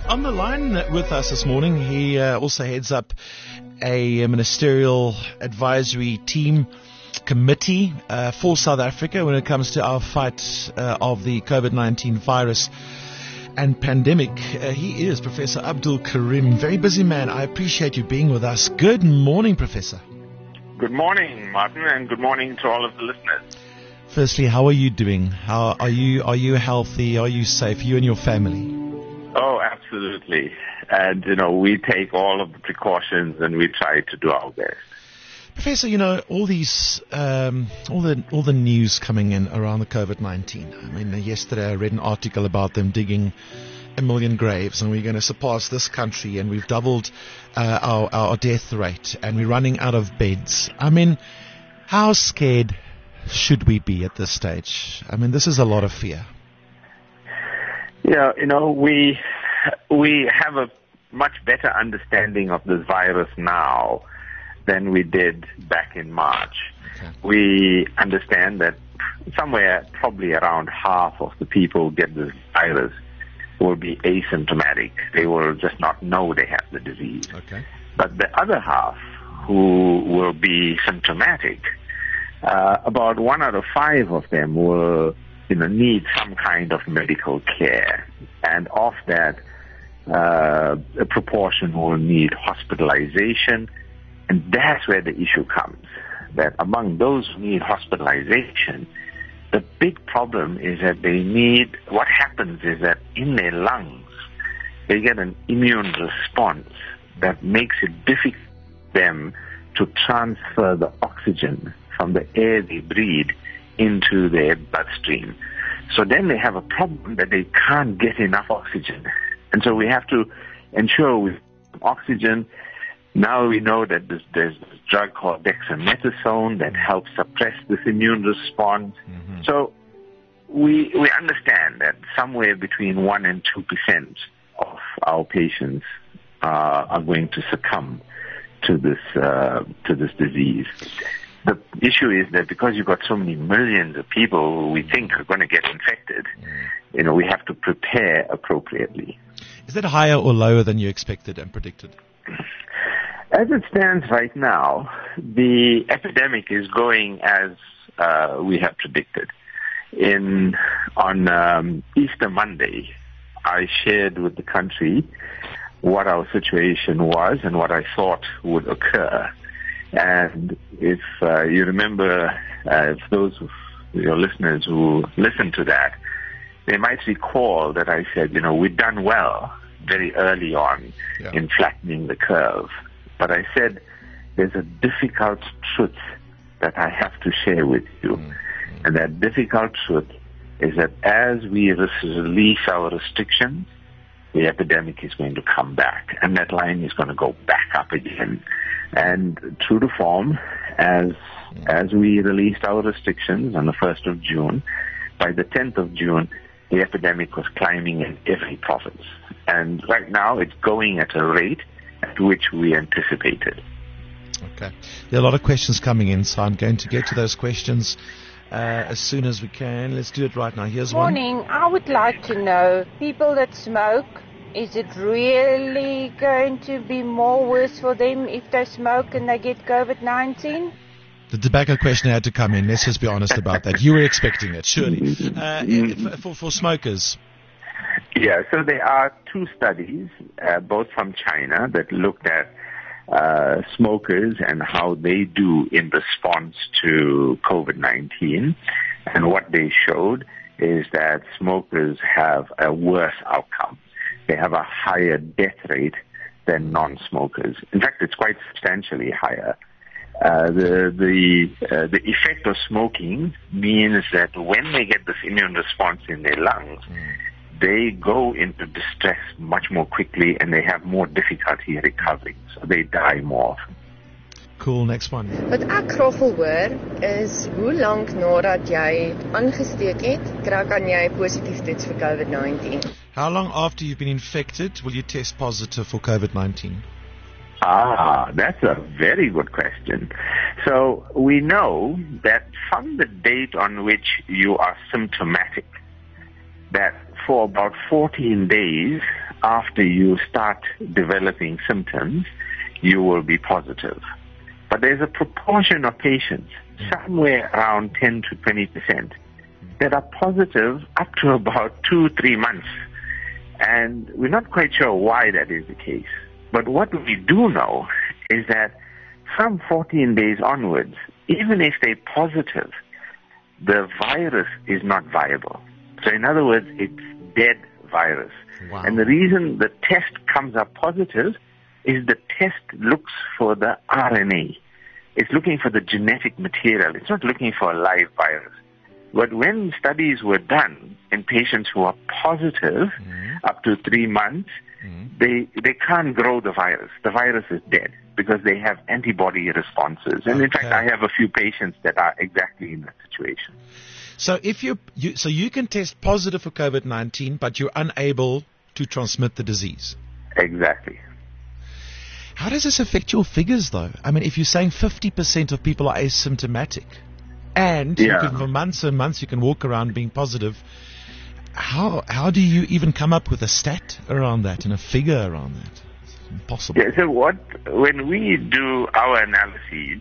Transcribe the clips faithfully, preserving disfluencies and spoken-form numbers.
On the line with us this morning, he uh, also heads up a ministerial advisory team committee uh, for South Africa when it comes to our fight uh, of the COVID nineteen virus and pandemic. Uh, he is Professor Abdul Karim. Very busy man. I appreciate you being with us. Good morning, Professor. Good morning, Martin, and good morning to all of the listeners. Firstly, how are you doing? How are you? Are you healthy? Are you safe? You and your family? Oh, absolutely. And, you know, we take all of the precautions and we try to do our best. Professor, you know, all these, um, all the all the news coming in around the COVID nineteen. I mean, yesterday I read an article about them digging a million graves, and we're going to surpass this country, and we've doubled uh, our, our death rate, and we're running out of beds. I mean, how scared should we be at this stage? I mean, this is a lot of fear. Yeah, you know, we we have a much better understanding of this virus now than we did back in March. Okay. We understand that somewhere probably around half of the people who get this virus will be asymptomatic. They will just not know they have the disease. Okay. But the other half who will be symptomatic, uh, about one out of five of them will you know, need some kind of medical care. And of that, uh, a proportion will need hospitalization. And that's where the issue comes, that among those who need hospitalization, the big problem is that they need, what happens is that in their lungs, they get an immune response that makes it difficult for them to transfer the oxygen from the air they breathe into their bloodstream. So then they have a problem that they can't get enough oxygen. And so we have to ensure with oxygen. Now we know that there's, there's this drug called dexamethasone that helps suppress this immune response. Mm-hmm. So we we understand that somewhere between one and two percent of our patients uh, are going to succumb to this uh, to this disease. The issue is that because you've got so many millions of people who we think are going to get infected, you know, we have to prepare appropriately. Is that higher or lower than you expected and predicted? As it stands right now, the epidemic is going as uh, we have predicted. In on um, Easter Monday, I shared with the country what our situation was and what I thought would occur. And if uh, you remember, uh, if those of your listeners who listen to that, they might recall that I said, you know, we've done well very early on yeah. in flattening the curve. But I said, there's a difficult truth that I have to share with you. Mm-hmm. And that difficult truth is that as we release our restrictions, the epidemic is going to come back. And that line is going to go back up again. And true to form, as as we released our restrictions on the first of June, by the tenth of June, the epidemic was climbing in every province. And right now, it's going at a rate at which we anticipated. Okay. There are a lot of questions coming in, so I'm going to get to those questions uh, as soon as we can. Let's do it right now. Here's Morning. one. Morning. I would like to know, people that smoke, is it really going to be more worse for them if they smoke and they get COVID nineteen? The tobacco question had to come in. Let's just be honest about that. You were expecting it, surely. Uh, for, for smokers. Yeah, so there are two studies, uh, both from China, that looked at uh, smokers and how they do in response to COVID nineteen. And what they showed is that smokers have a worse outcome. They have a higher death rate than non-smokers. In fact, it's quite substantially higher. Uh, the the uh, the effect of smoking means that when they get this immune response in their lungs, mm. they go into distress much more quickly and they have more difficulty recovering. So they die more often. Cool, next one. Wat ek graag wil hoor is hoe lank nadat jy aangesteek het, kry kan jy positief toets vir COVID nineteen? How long after you've been infected will you test positive for COVID nineteen? Ah, that's a very good question. So we know that from the date on which you are symptomatic, that for about fourteen days after you start developing symptoms, you will be positive. But there's a proportion of patients, somewhere around ten to twenty percent, that are positive up to about two, three months. And we're not quite sure why that is the case. But what we do know is that from fourteen days onwards, even if they're positive, the virus is not viable. So in other words, it's dead virus. Wow. And the reason the test comes up positive is the test looks for the R N A. It's looking for the genetic material. It's not looking for a live virus. But when studies were done in patients who are positive mm-hmm. up to three months, mm-hmm. they they can't grow the virus. The virus is dead because they have antibody responses. And okay. in fact, I have a few patients that are exactly in that situation. So if you, you so you can test positive for COVID nineteen, but you're unable to transmit the disease. Exactly. How does this affect your figures, though? I mean, if you're saying fifty percent of people are asymptomatic, and yeah. you can, for months and months you can walk around being positive, how how do you even come up with a stat around that and a figure around that? It's impossible. Yeah, so what, when we do our analyses,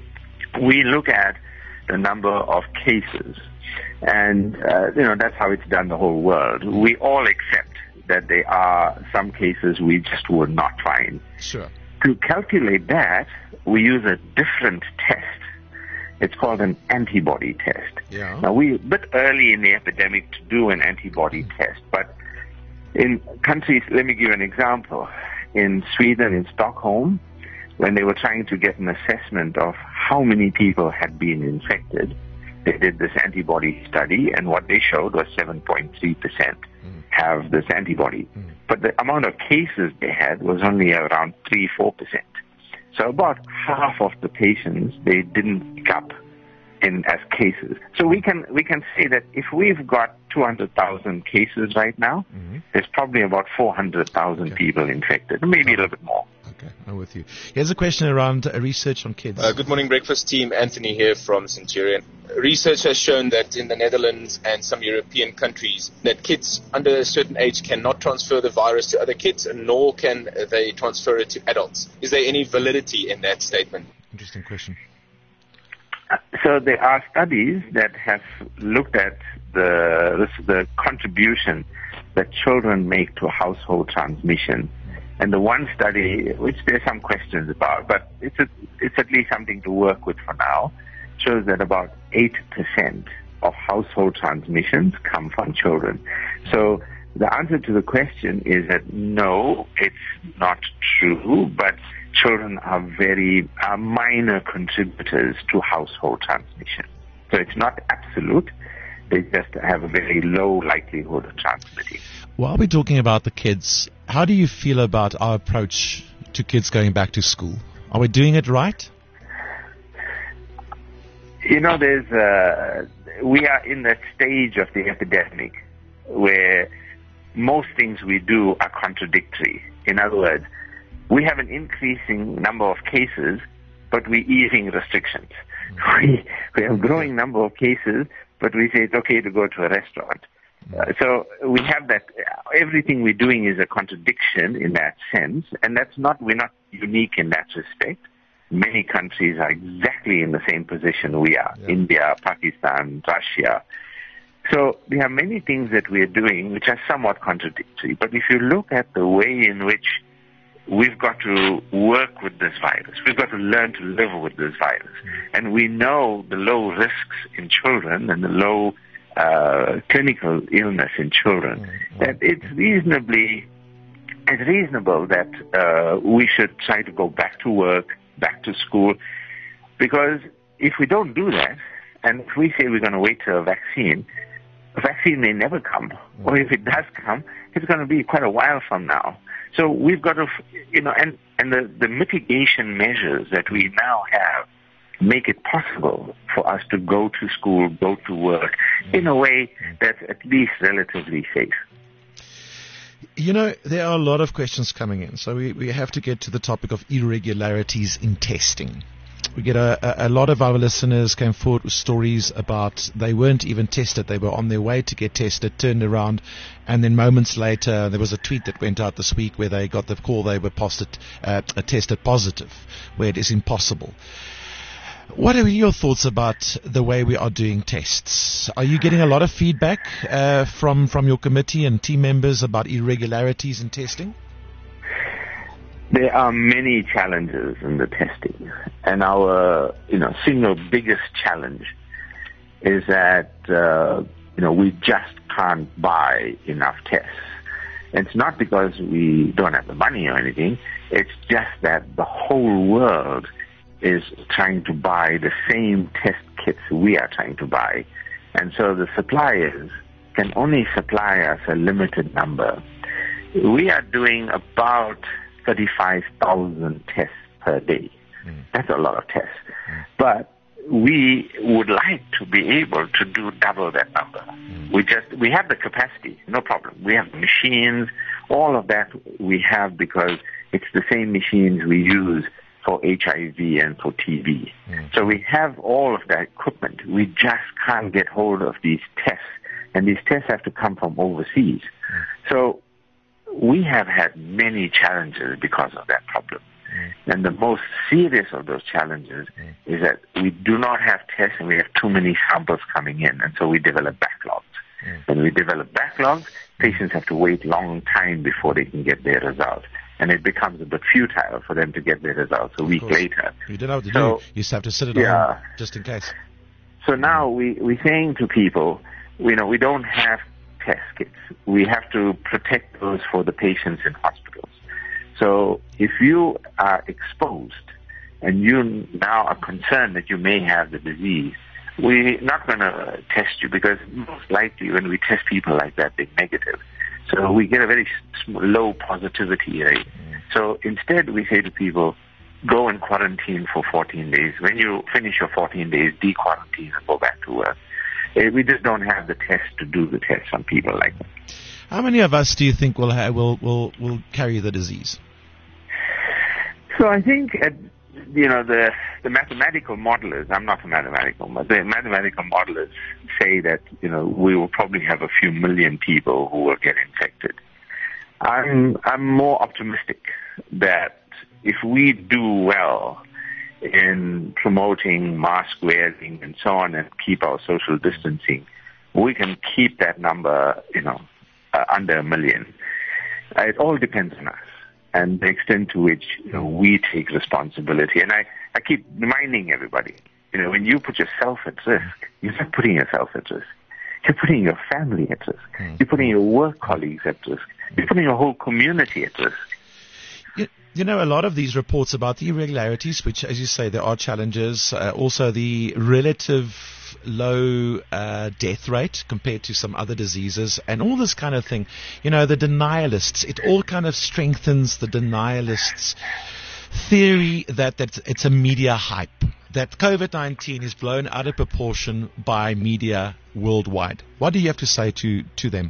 we look at the number of cases. And, uh, you know, that's how it's done the whole world. We all accept that there are some cases we just would not find. Sure. To calculate that, we use a different test. It's called an antibody test. Yeah. Now, we're a bit early in the epidemic to do an antibody mm. test, but in countries, let me give you an example. In Sweden, in Stockholm, when they were trying to get an assessment of how many people had been infected, they did this antibody study, and what they showed was seven point three percent mm. have this antibody. Mm. But the amount of cases they had was only around three to four percent. So about half of the patients, they didn't pick up in as cases. So we can we can say that if we've got two hundred thousand cases right now, mm-hmm. there's probably about four hundred thousand okay. people infected, maybe a little bit more. Okay, I'm with you. Here's a question around uh, research on kids. Uh, good morning, breakfast team. Anthony here from Centurion. Research has shown that in the Netherlands and some European countries that kids under a certain age cannot transfer the virus to other kids, nor can they transfer it to adults. Is there any validity in that statement? Interesting question. So there are studies that have looked at the the contribution that children make to household transmission. And the one study, which there's some questions about, but it's a, it's at least something to work with for now, shows that about eight percent of household transmissions come from children. So the answer to the question is that no, it's not true, but children are very are minor contributors to household transmission. So it's not absolute. They just have a very low likelihood of transmitting. While we're talking about the kids, how do you feel about our approach to kids going back to school? Are we doing it right? You know, there's uh, we are in that stage of the epidemic where most things we do are contradictory. In other words, we have an increasing number of cases, but we're easing restrictions. We, we have a growing number of cases, but we say it's okay to go to a restaurant. Uh, so we have that, everything we're doing is a contradiction in that sense, and that's not, we're not unique in that respect. Many countries are exactly in the same position we are, yeah. India, Pakistan, Russia. So there are many things that we're doing which are somewhat contradictory, but if you look at the way in which we've got to work with this virus, we've got to learn to live with this virus, and we know the low risks in children and the low Uh, clinical illness in children, mm-hmm. that it's reasonably, it's reasonable that uh, we should try to go back to work, back to school, because if we don't do that, and if we say we're going to wait till a vaccine, a vaccine may never come, mm-hmm. or if it does come, it's going to be quite a while from now. So we've got to, you know, and, and the, the mitigation measures that we now have make it possible for us to go to school, go to work in a way that's at least relatively safe. You know, there are a lot of questions coming in, so we, we have to get to the topic of irregularities in testing. We get a, a, a lot of our listeners came forward with stories about they weren't even tested. They were on their way to get tested, turned around, and then moments later there was a tweet that went out this week where they got the call they were posted, uh, tested positive, where it is impossible. What are your thoughts about the way we are doing tests? Are you getting a lot of feedback uh, from from your committee and team members about irregularities in testing? There are many challenges in the testing, and our you know single biggest challenge is that uh, you know we just can't buy enough tests. And it's not because we don't have the money or anything. It's just that the whole world is trying to buy the same test kits we are trying to buy. And so the suppliers can only supply us a limited number. We are doing about thirty-five thousand tests per day. Mm. That's a lot of tests. Mm. But we would like to be able to do double that number. Mm. We just, we have the capacity, no problem. We have machines, all of that we have because it's the same machines we use for H I V and for T B. Mm. So we have all of that equipment. We just can't get hold of these tests, and these tests have to come from overseas. Mm. So we have had many challenges because of that problem. Mm. And the most serious of those challenges mm. is that we do not have tests and we have too many samples coming in, and so we develop backlogs. Mm. When we develop backlogs, patients have to wait a long time before they can get their results. And it becomes a bit futile for them to get their results a week later. You don't know what to so, do. You just have to sit at yeah. home just in case. So now we, we're saying to people, you know, we don't have test kits. We have to protect those for the patients in hospitals. So if you are exposed and you now are concerned that you may have the disease, we're not going to test you because most likely when we test people like that, they're negative. So we get a very low positivity rate. Mm. So instead we say to people, go and quarantine for fourteen days. When you finish your fourteen days, de-quarantine and go back to work. We just don't have the test to do the test on people like that. How many of us do you think will ha- will will will carry the disease? So I think, uh, you know, the the mathematical modelers, I'm not a mathematical, but the mathematical modelers say that, you know, we will probably have a few million people who will get infected. I'm I'm more optimistic that if we do well in promoting mask wearing and so on and keep our social distancing, we can keep that number, you know, uh, under a million. Uh, it all depends on us and the extent to which, you know, we take responsibility. And I, I keep reminding everybody, you know, when you put yourself at risk, you're not putting yourself at risk. You're putting your family at risk. Mm. You're putting your work colleagues at risk. You're putting your whole community at risk. You, you know, a lot of these reports about the irregularities, which, as you say, there are challenges, uh, also the relative low uh, death rate compared to some other diseases and all this kind of thing. You know, the denialists, it all kind of strengthens the denialists' theory that, that it's a media hype, that COVID nineteen is blown out of proportion by media worldwide. What do you have to say to, to them?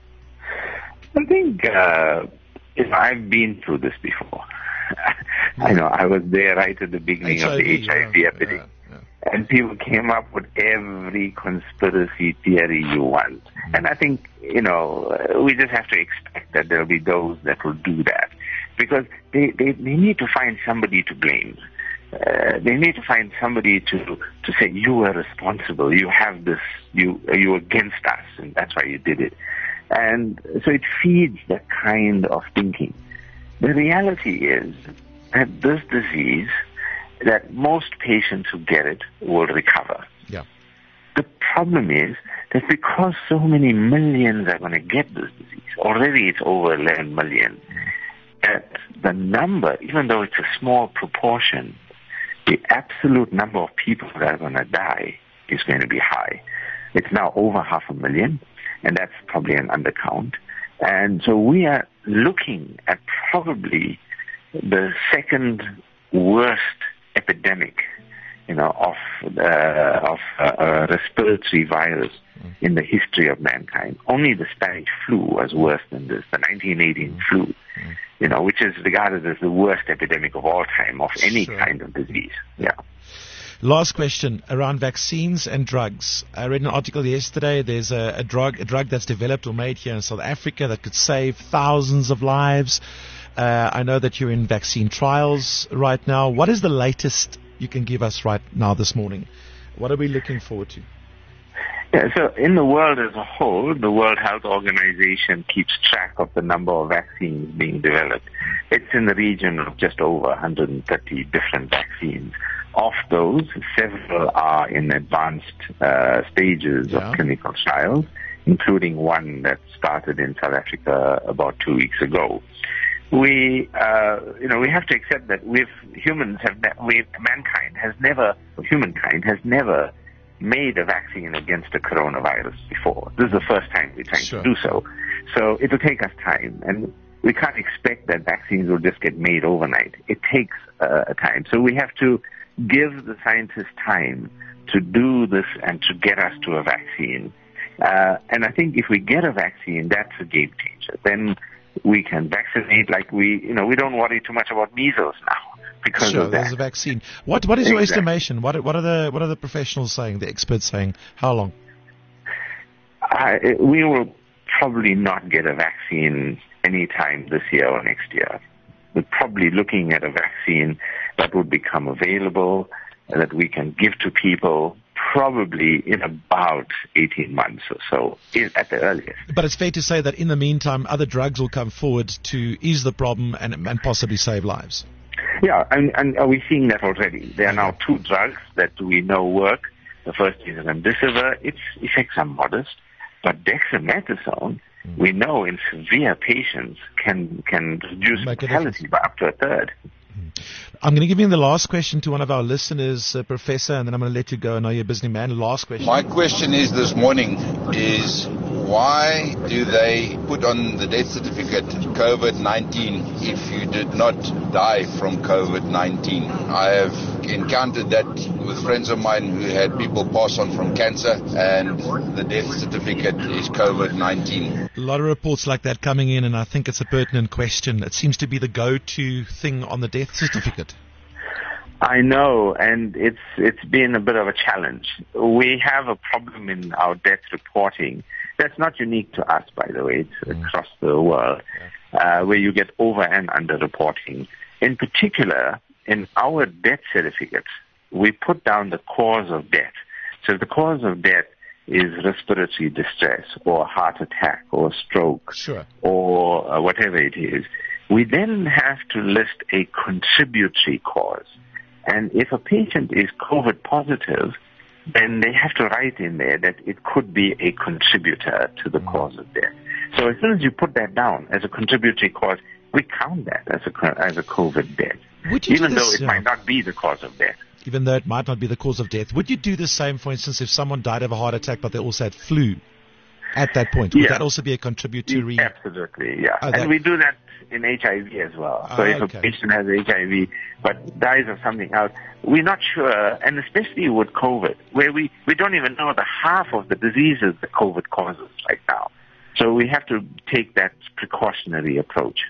I think uh, you know, I've been through this before. I know I was there right at the beginning H I V, of the H I V yeah, epidemic. Yeah, yeah. And people came up with every conspiracy theory you want. Mm-hmm. And I think, you know, we just have to expect that there'll be those that will do that. Because they, they, they need to find somebody to blame. Uh, they need to find somebody to to say, you were responsible, you have this, you you against us, and that's why you did it. And so it feeds that kind of thinking. The reality is that this disease, that most patients who get it will recover. Yeah. The problem is that because so many millions are going to get this disease, already it's over eleven million, that the number, even though it's a small proportion, the absolute number of people that are going to die is going to be high. It's now over half a million, and that's probably an undercount. And so we are looking at probably the second worst epidemic, you know, of uh, of uh, a respiratory virus mm. in the history of mankind. Only the Spanish flu was worse than this, the nineteen eighteen mm. flu, mm. you know, which is regarded as the worst epidemic of all time of any sure. kind of disease. Yeah. Last question around vaccines and drugs. I read an article yesterday. There's a, a drug, a drug that's developed or made here in South Africa that could save thousands of lives. Uh, I know that you're in vaccine trials right now. What is the latest you can give us right now this morning? What are we looking forward to? Yeah, so in the world as a whole, the World Health Organization keeps track of the number of vaccines being developed. It's in the region of just over one hundred thirty different vaccines. Of those, several are in advanced uh, stages yeah. of clinical trials, including one that started in South Africa about two weeks ago. We, uh, you know, we have to accept that we've, humans have, ne- we, mankind has never, humankind has never made a vaccine against a coronavirus before. This is the first time we're trying sure. to do so. So it'll take us time, and we can't expect that vaccines will just get made overnight. It takes uh, a time. So we have to give the scientists time to do this and to get us to a vaccine. Uh, and I think if we get a vaccine, that's a game changer. Then we can vaccinate like we, you know, we don't worry too much about measles now because sure, of that. There's a vaccine. What What is your Exactly. estimation? What What are the What are the professionals saying? The experts saying? How long? I, we will probably not get a vaccine anytime this year or next year. We're probably looking at a vaccine that would become available, that we can give to people probably in about eighteen months or so, at the earliest. But it's fair to say that in the meantime, other drugs will come forward to ease the problem and, and possibly save lives. Yeah, and, and are we seeing that already? There are now two drugs that we know work. The first is remdesivir. Its effects are modest, but dexamethasone, mm. we know in severe patients can can reduce mortality by up to a third. I'm going to give you the last question to one of our listeners, uh, Professor, and then I'm going to let you go. I know you're a busy man. Last question. My question is this morning is why do they put on the death certificate COVID nineteen if you did not die from COVID nineteen? I have encountered that with friends of mine who had people pass on from cancer, and the death certificate is COVID nineteen. A lot of reports like that coming in, and I think it's a pertinent question. It seems to be the go-to thing on the death certificate. I know, and it's it's been a bit of a challenge. We have a problem in our death reporting. That's not unique to us, by the way. It's mm. across the world, uh, where you get over and under reporting. In particular, in our death certificates, we put down the cause of death. So if the cause of death is respiratory distress or heart attack or stroke sure. or uh, whatever it is, we then have to list a contributory cause. And if a patient is COVID positive, then they have to write in there that it could be a contributor to the mm. cause of death. So as soon as you put that down as a contributory cause, we count that as a, as a COVID death, even though it yeah. might not be the cause of death. Even though it might not be the cause of death. Would you do the same, for instance, if someone died of a heart attack but they also had flu at that point? Would yeah. that also be a contributory? Absolutely, yeah. Oh, and that... we do that in H I V as well. So oh, if okay. a patient has H I V but dies of something else, we're not sure, and especially with COVID, where we, we don't even know the half of the diseases that COVID causes right now. So we have to take that precautionary approach.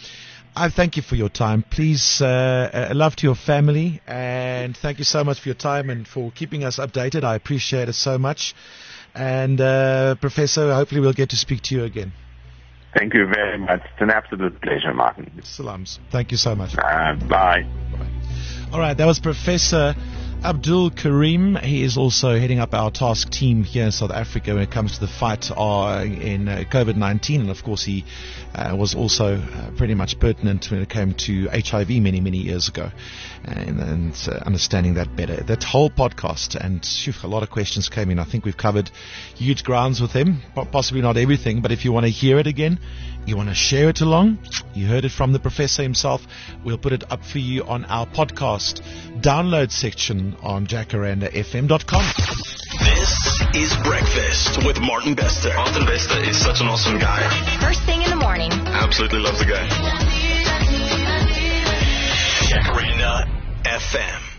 I thank you for your time. Please, uh, uh, love to your family, and thank you so much for your time and for keeping us updated. I appreciate it so much. And uh, Professor, hopefully we'll get to speak to you again. Thank you very much. It's an absolute pleasure, Martin. Salams. Thank you so much. Uh, bye. Bye. All right, that was Professor Abdul Karim. He is also heading up our task team here in South Africa when it comes to the fight uh, in uh, COVID nineteen. And of course, he uh, was also uh, pretty much pertinent when it came to H I V many, many years ago. And, and uh, understanding that better. That whole podcast, and phew, a lot of questions came in. I think we've covered huge grounds with him. Possibly not everything, but if you want to hear it again, you want to share it along, you heard it from the professor himself, we'll put it up for you on our podcast download section on jacaranda f m dot com. This is Breakfast with Martin Bester. Martin Bester is such an awesome guy. First thing in the morning. Absolutely love the guy. Jacaranda F M.